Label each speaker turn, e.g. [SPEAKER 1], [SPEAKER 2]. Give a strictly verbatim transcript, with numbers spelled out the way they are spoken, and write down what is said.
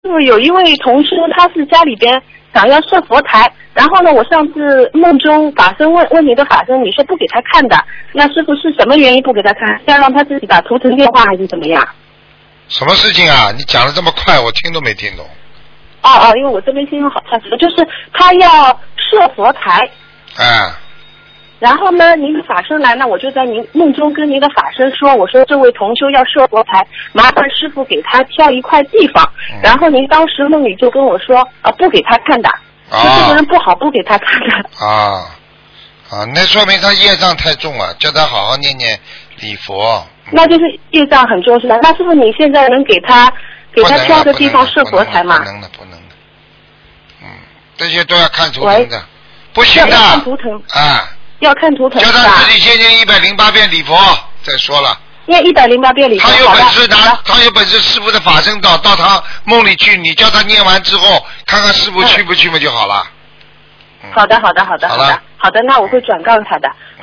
[SPEAKER 1] 是有一位同修，他是家里边想要设佛台，然后呢，我上次梦中法身问问你的法身，你说不给他看的，那师傅是什么原因不给他看？要让他自己打图腾电话还是怎么样？
[SPEAKER 2] 什么事情啊？你讲的这么快，我听都没听懂。
[SPEAKER 1] 哦哦，因为我这边信号好差，就是他要设佛台。
[SPEAKER 2] 哎。
[SPEAKER 1] 然后呢，您的法身来呢，我就在您梦中跟您的法身说，我说这位同修要设佛台，麻烦师傅给他挑一块地方。嗯、然后您当时梦里就跟我说，啊，不给他看的，说、啊、这个人不好，不给他看的。
[SPEAKER 2] 啊啊，那说明他业障太重了，叫他好好念念礼佛。
[SPEAKER 1] 那就是业障很重是吧？那师傅你现在能给他给他挑个地方设佛台吗？
[SPEAKER 2] 不能的，不能的。嗯，这些都要看图腾的，不行的。
[SPEAKER 1] 要看图腾
[SPEAKER 2] 啊。
[SPEAKER 1] 要看图腾
[SPEAKER 2] 叫他自己先念一百零八遍礼佛，再说了。
[SPEAKER 1] 念一百零八遍礼佛。
[SPEAKER 2] 他有本事拿，他有本事师傅的法身到到他梦里去，你叫他念完之后，看看师傅去不去嘛就好了。
[SPEAKER 1] 嗯、好的，好的，好的，好的，好的，那我会转告他的。